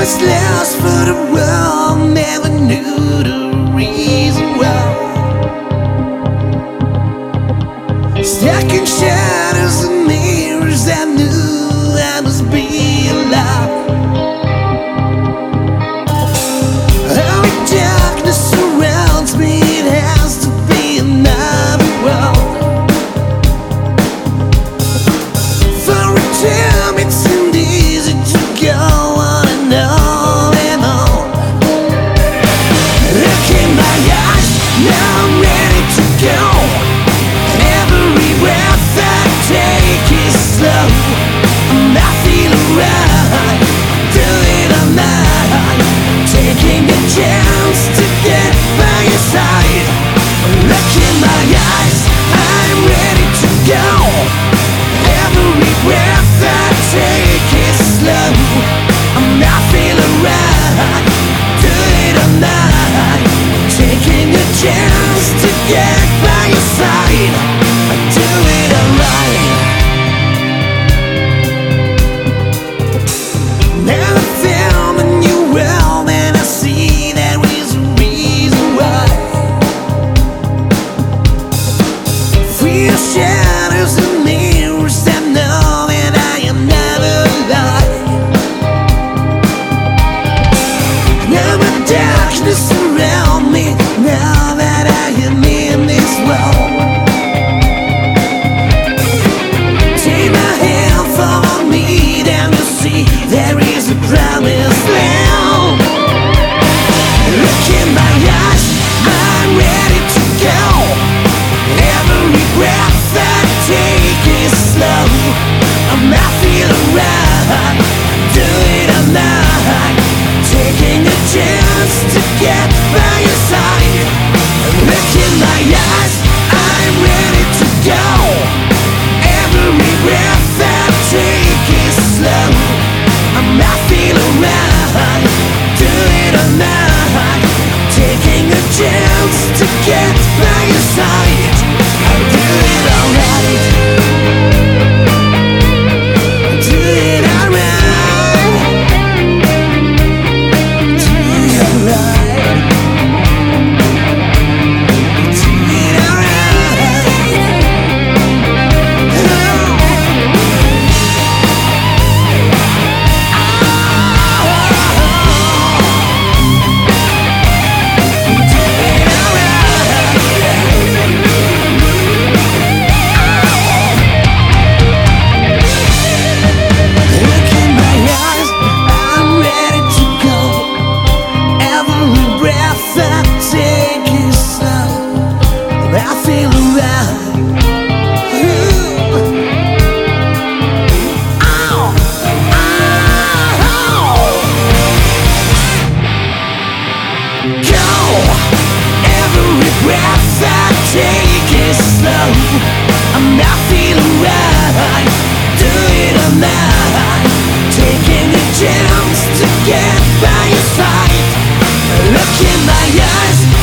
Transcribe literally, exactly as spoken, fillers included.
was lost for the world, never knew the reason why. Stuck in shadows and mirrors, I knew I must be alive. Only darkness surrounds me, it has to be another world. For a time it seemed easy to go on and on and on. Look in my eyes, now I'm ready to go. Every breath I take is slow. I'm not feeling right, do it all night, taking a chance to get by your side. Look in my eyes, I'm ready to go. Every breath I take is slow. I'm not feeling right, do it all night, taking a chance to get by your side. I do it alright. Now I found a new world and I see there is a reason why. Free of shadows and mirrors that know that I am never alive. Now the darkness around me, now that I am in this world. Take my hand, follow me down to see there is a promised land. Look in my eyes, I'm ready to go. Every breath I take is slow. I'm not feeling right, do it all night, taking a chance to get by your side. Look in my eyes, I'm ready to go. Every breath I take is slow. I'm not feeling right, do it all night, taking a chance to get by your side. I do it alright, I do it alright, do it alright, do it alright. Look in my eyes, I'm ready to go. Every breath I take is slow. I feel alright. Ooh. Ow. Ow. Go. Every breath I take is slow. I'm not feeling right, do it all night, taking a chance to get by your side. Look in my eyes,